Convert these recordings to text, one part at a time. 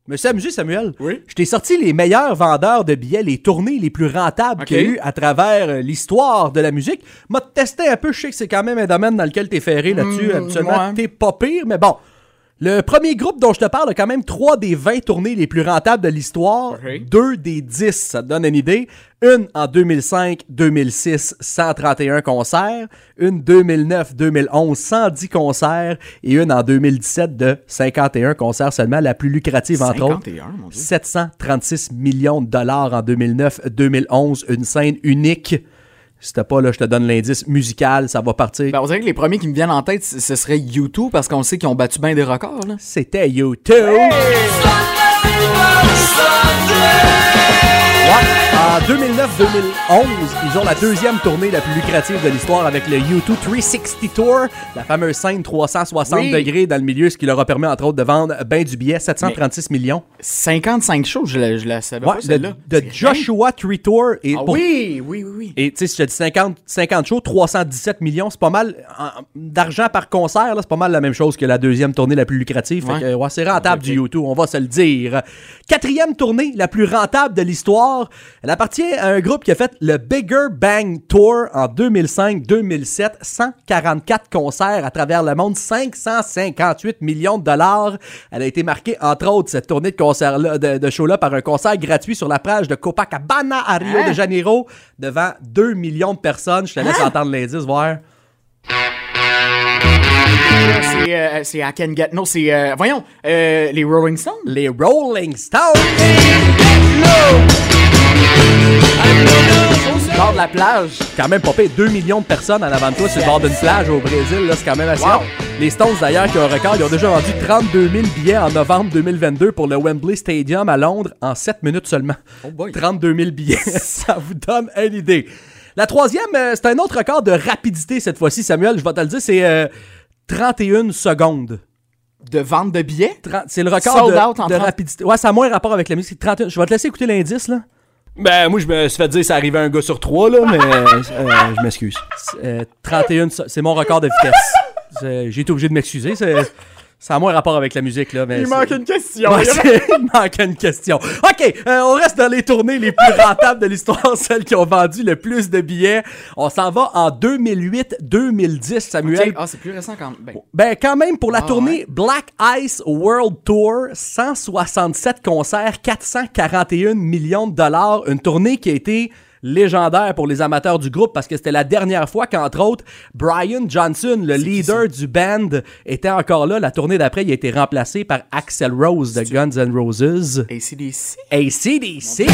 me suis amusé, Samuel. Oui. Je t'ai sorti les meilleurs vendeurs de billets, les tournées les plus rentables qu'il y a eu à travers l'histoire de la musique. M'a testé un peu, je sais que c'est quand même un domaine dans lequel t'es ferré là-dessus. Habituellement, t'es pas pire, mais bon. Le premier groupe dont je te parle a quand même 3 des 20 tournées les plus rentables de l'histoire, 2 des 10, ça te donne une idée. Une en 2005-2006, 131 concerts, une 2009-2011, 110 concerts, et une en 2017 de 51 concerts seulement, la plus lucrative entre autres. 736 millions de dollars en 2009-2011, une scène unique. Si t'as pas, là, je te donne l'indice musical, ça va partir. Ben, on dirait que les premiers qui me viennent en tête, ce serait U2, parce qu'on sait qu'ils ont battu bien des records, là. C'était U2. Hey! En 2009-2011, ils ont la deuxième tournée la plus lucrative de l'histoire avec le U2 360 Tour, la fameuse scène 360 degrés dans le milieu, ce qui leur a permis entre autres de vendre ben du billet, 736 millions. 55 shows, je la savais pas celle-là. De Joshua Tree Tour. Et oui. Et tu sais, si je te dis 50 shows, 317 millions, c'est pas mal d'argent par concert, là, c'est pas mal la même chose que la deuxième tournée la plus lucrative. Fait que, c'est rentable du U2, on va se le dire. Quatrième tournée la plus rentable de l'histoire, elle appartient à un groupe qui a fait le Bigger Bang Tour en 2005-2007, 144 concerts à travers le monde, 558 millions de dollars. Elle a été marquée, entre autres, cette tournée de concert-là, de show-là, par un concert gratuit sur la plage de Copacabana à Rio de Janeiro, devant 2 millions de personnes. Je te laisse entendre l'indice, voir. C'est I Can Get... Non, c'est... voyons, les Rolling Stones. Les Rolling Stones! Bord de la plage. Quand même pas payé 2 millions de personnes en avant de toi sur le bord d'une plage au Brésil, là, c'est quand même assez long. Les Stones, d'ailleurs, qui ont un record, ils ont déjà vendu 32 000 billets en novembre 2022 pour le Wembley Stadium à Londres en 7 minutes seulement. 32 000 billets, ça vous donne une idée. La troisième, c'est un autre record de rapidité cette fois-ci, Samuel, je vais te le dire, c'est 31 secondes. De vente de billets? C'est le record de rapidité. Ouais, ça a moins rapport avec la musique. 31. Je vais te laisser écouter l'indice, là. Ben, moi, je me suis fait dire que ça arrivait à un gars sur 3, là, mais je m'excuse. 31, c'est mon record de vitesse. J'ai été obligé de m'excuser. Ça a moins rapport avec la musique, là. Mais il manque une question. Ouais, il manque une question. OK, on reste dans les tournées les plus rentables de l'histoire, celles qui ont vendu le plus de billets. On s'en va en 2008-2010, Samuel. Okay. Ah, c'est plus récent quand même. Ben, quand même, pour la tournée Black Ice World Tour, 167 concerts, 441 millions de dollars. Une tournée qui a été légendaire pour les amateurs du groupe parce que c'était la dernière fois qu'entre autres Brian Johnson, le leader du band, était encore là. La tournée d'après, il a été remplacé par Axl Rose de Guns N' Roses. AC/DC.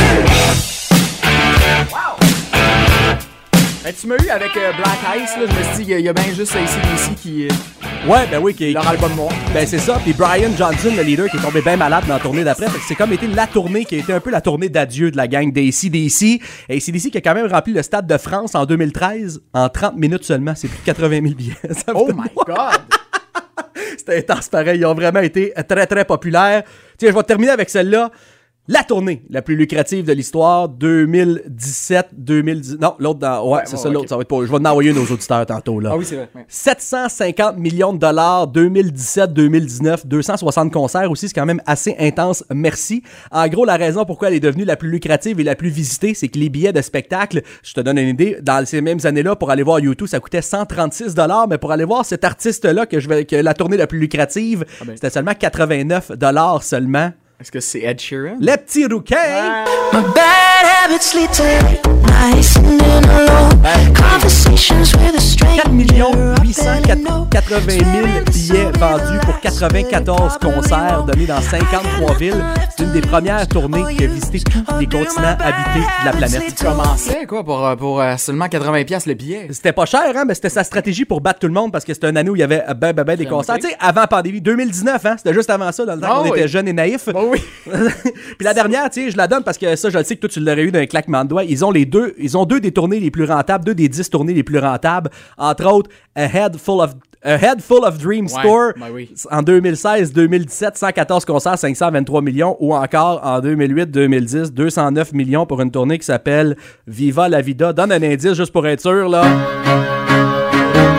Wow! Ben, tu m'as eu avec Black Ice, là, je me suis dit, il y a bien juste AC/DC qui... Ouais, ben oui, qui leur album noir. Ben c'est ça, puis Brian Johnson, le leader, qui est tombé bien malade dans la tournée d'après, fait que c'est comme été la tournée qui a été un peu la tournée d'adieu de la gang d'AC/DC. ACDC qui a quand même rempli le Stade de France en 2013 en 30 minutes seulement, c'est plus de 80 000 billets. Oh my God! C'était intense pareil, ils ont vraiment été très très populaires. Tiens, je vais terminer avec celle-là. La tournée la plus lucrative de l'histoire, 2017-2010... Non, l'autre dans... Ouais, c'est ça, l'autre, ça va être pas... Je vais en envoyer nos auditeurs tantôt, là. Ah oui, c'est vrai. Ouais. 750 millions de dollars, 2017-2019, 260 concerts aussi, c'est quand même assez intense, merci. En gros, la raison pourquoi elle est devenue la plus lucrative et la plus visitée, c'est que les billets de spectacle, je te donne une idée, dans ces mêmes années-là, pour aller voir U2, ça coûtait 136 $, mais pour aller voir cet artiste-là, que la tournée la plus lucrative, c'était seulement 89 $, seulement. Est-ce que c'est Ed Sheeran? Le petit rouquin! My bad habits lead to late nights and in alone conversations with a stranger. 4 880 000 billets vendus pour 94 concerts donnés dans 53 villes. C'est une des premières tournées qui a visité tous les continents habités de la planète. Tu commençais, quoi, pour seulement 80$ le billet? C'était pas cher, hein, mais c'était sa stratégie pour battre tout le monde parce que c'était une année où il y avait des concerts. Tu sais, avant pandémie, 2019, hein, c'était juste avant ça, dans le temps qu'on était jeunes et naïfs. Oui. Puis la dernière, tu sais, je la donne parce que ça, je le sais que toi, tu l'aurais eu d'un claquement de doigts. Ils ont deux des tournées les plus rentables, 2 des 10 tournées les plus rentables. Entre autres, A Head Full of Dreams Tour en 2016-2017, 114 concerts, 523 millions. Ou encore en 2008-2010, 209 millions pour une tournée qui s'appelle Viva la Vida. Donne un indice juste pour être sûr, là. Qui?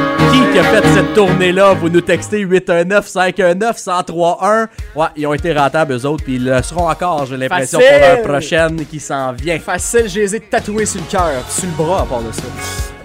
qui a fait cette tournée-là. Vous nous textez 819-519-1031. Ouais, ils ont été rentables eux autres, puis ils le seront encore, j'ai l'impression, Facile. pour leur prochaine qui s'en vient. Facile, je les ai tatoués sur le cœur, sur le bras à part de ça.